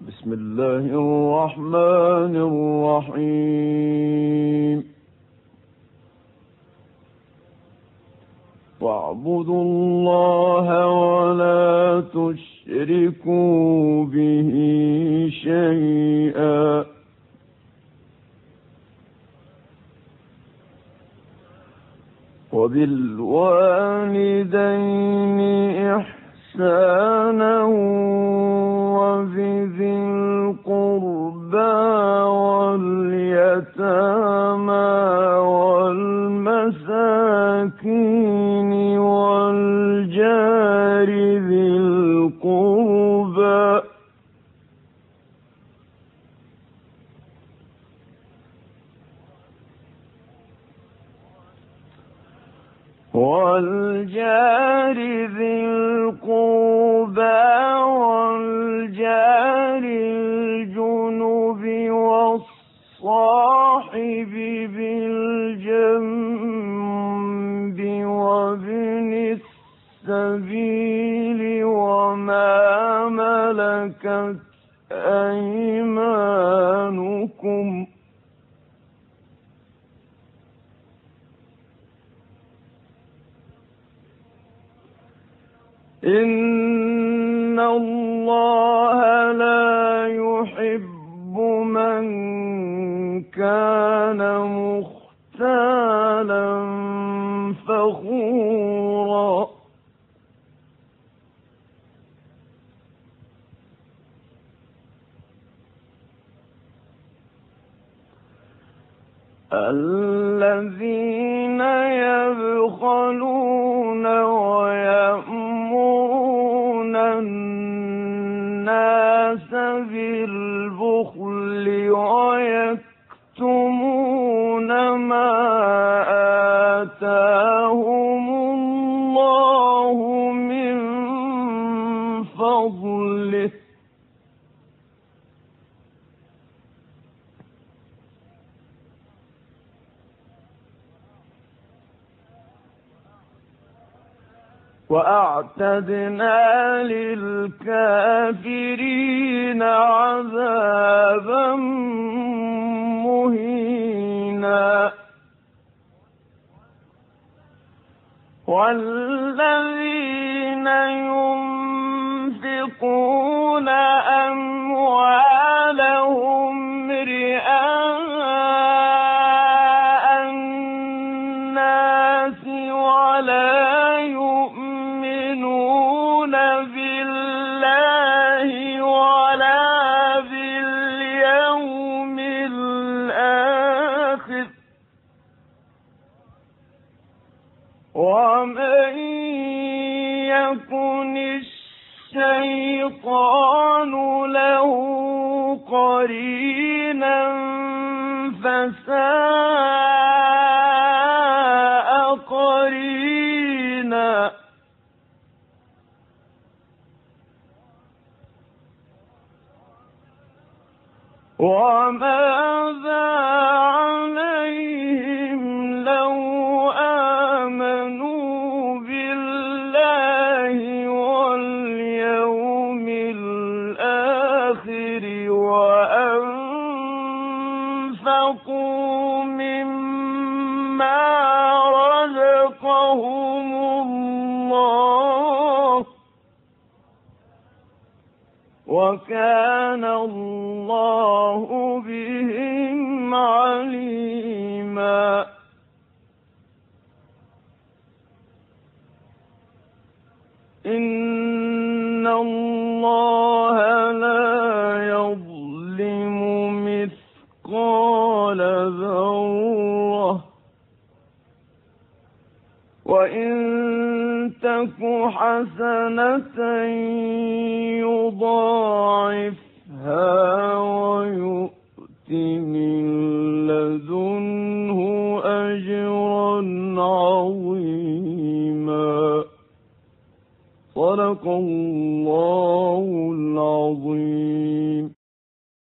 بسم الله الرحمن الرحيم. واعبدوا الله ولا تشركوا به شيئا وبالوالدين إحسانا وبذي القربى واليتامى والمساكين والجار ذي القربى والجار الجنب والصاحب بالجنب وابن السبيل وما ملكت أيمانكم إن الله لا يحب من كان مختالا فخورا الذين يبخلون ويأمرون الناس بالبخل ويكتمون ما آتاهم الله من فضله وأعتدنا للكافرين عذابا مهينا والذين ينفقون أموالهم رئاء الناس ولا يؤمنون بالله ولا باليوم الآخر ومن يكن الشيطان له قرينا فساء قرينا وماذا عليهم لو آمنوا بالله واليوم الآخر وأنفقوا مما رزقهم الله وكان الله بهم عليما إن الله لا يظلم مثقال ذرة وإن تك حسنة يضاعفها ويؤت من لدنه أجرا عظيما. صدق الله